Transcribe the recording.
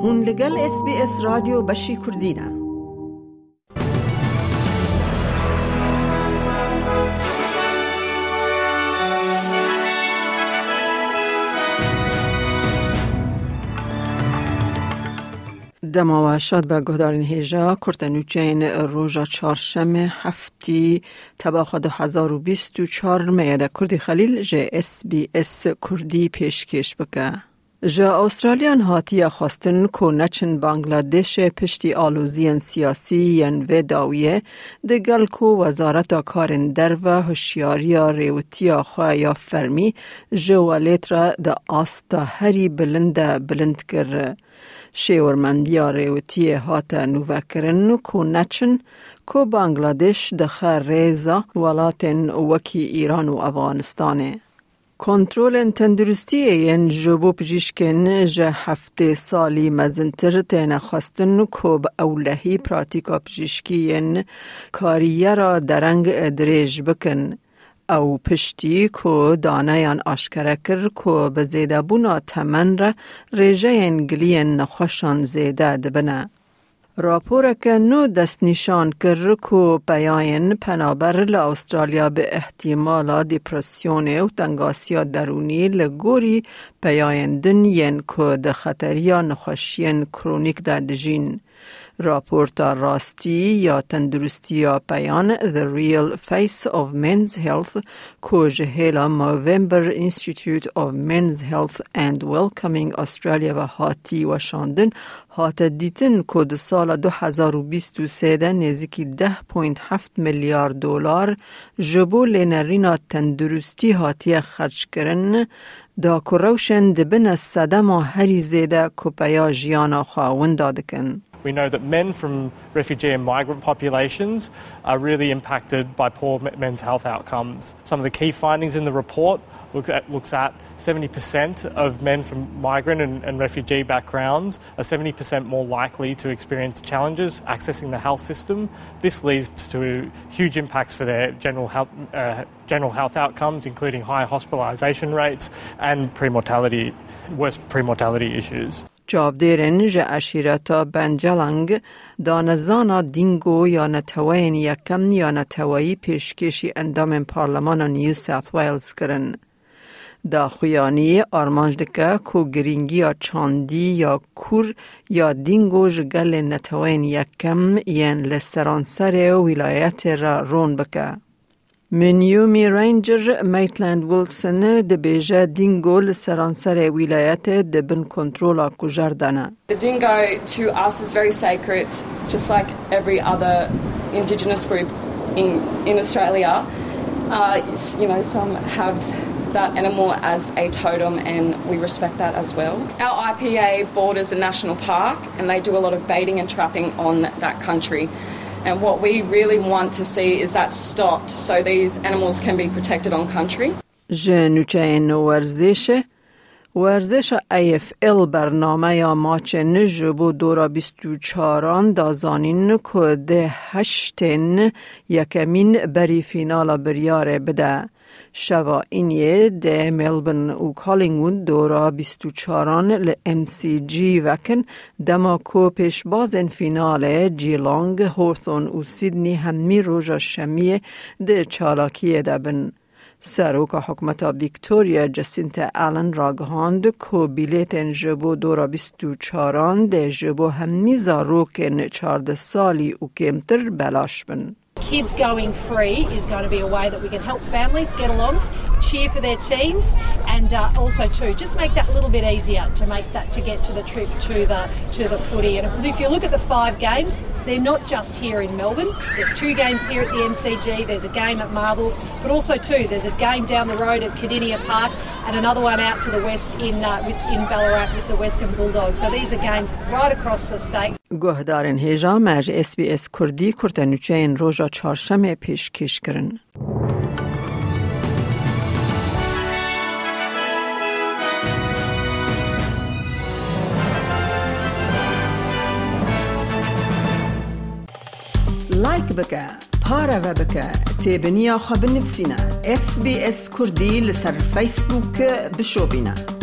هون لگل SBS رادیو بشی کردینه. دماوشات به گهدارین هیجا کرتنوچین روژا چهارشنبه هفتی تباخ 2024 میاده کردی خلیل جه SBS کردی پیشکش بکه. جا استرالیان هاتیه خواستن که نچن بانگلادش پشتی آلوزین سیاسی ین و داویه دگل که وزارت کارن در و هشیاری ریوتی خواه یا فرمی جوالیت را دا آستا هری بلند کر. شیورمندی ریوتی هاتا نوکرن که نچن که بانگلادش دخل ریزا ولاتن وکی ایران و افغانستانه. کنترول تندرستی این جبو پجیشکن جه هفته سالی مزنتر تین خواستن که با اولهی پراتیکا پجیشکی این کاریه را درنگ ادریج بکن. او پشتی که دانایان آشکره کر که به زیده بونا تمن را ریجه انگلین نخوشان زیده دبنه. راپور که نو دست نشان کر که بیاین پنابر لأسترالیا به احتمال دیپرسیون و تنگاسی درونی لگوری بیاین دنین که ده خطری نخوشین کرونیک دادجین. راپورت راستی یا تندرستی یا بیان The Real Face of Men's Health که جهیلا موومبر Institute of Men's Health and Welcoming Australia و هاتی و شاندن هات دیتن که ده سال 2023 نزدیکی 10.7 میلیارد دلار جبو لینرینا تندرستی هاتی خرج کرن دا که روشن دبن صدم هری زیده که پیا جیانا خواهون دادکن. We know that men from refugee and migrant populations are really impacted by poor men's health outcomes. Some of the key findings in the report looks at 70% of men from migrant and refugee backgrounds are 70% more likely to experience challenges accessing the health system. This leads to huge impacts for their general health outcomes, including high hospitalisation rates and worse pre-mortality issues. جابدیرن جه اشیرتا بنجلنگ دانزانا دینگو یا نتوین یکم یا نتویی پیشکشی اندام پارلمان نیو ساوت ویلز کرن. دا خویانی آرمانج دکه که گرینگی یا چاندی یا کور یا دینگو جگل نتوین یکم ین لسرانسر ولایت را رون بکه. منیومی رینجر میتلند ویلسون دبیجه دینگو لسرانسر ولایت دبن کنترولا کجردانه. The dingo to us is very sacred, just like every other indigenous group in Australia. Some have that animal as a totem and we respect that as well. Our IPA borders a national park and they do a lot of baiting and trapping on that country. And what we really want to see is that stopped so these animals can be protected on country. جنوچین ورزش AFL برنامه یا ماچ نجبو دورا 24 دازانین که ده هشتن یکمین بری فینال بریاره بده. شوا اینیه ده ملبن و کالینگون دورا 24 لMCG وکن دما کو پیش بازن فینال جیلانگ هورثون و سیدنی همی روژا شمیه ده چالاکیه دبن. سروک حکمت ویکتوریا جسینتا آلن راگهاند که بیلیتن جبو دورا 24 ده جبو همی زاروکن 14 سالی و کمتر بلاش بن. Kids going free is going to be a way that we can help families get along, cheer for their teams, and also too just make that a little bit easier to get to the trip to the footy. And if you look at the 5 games, they're not just here in Melbourne. There's 2 games here at the MCG. There's a game at Marvel, but also too there's a game down the road at Cardinia Park and another one out to the west in Ballarat with the Western Bulldogs. So these are games right across the state. گهدارن هیجا مرج SBS کردی کرتنوچین روژا چهارشنبه پیشکش کرن. لایک بکه، پاره و بکه، تیبنیا خواب نفسینا. SBS کردی لسر فیسبوک بشو بینا.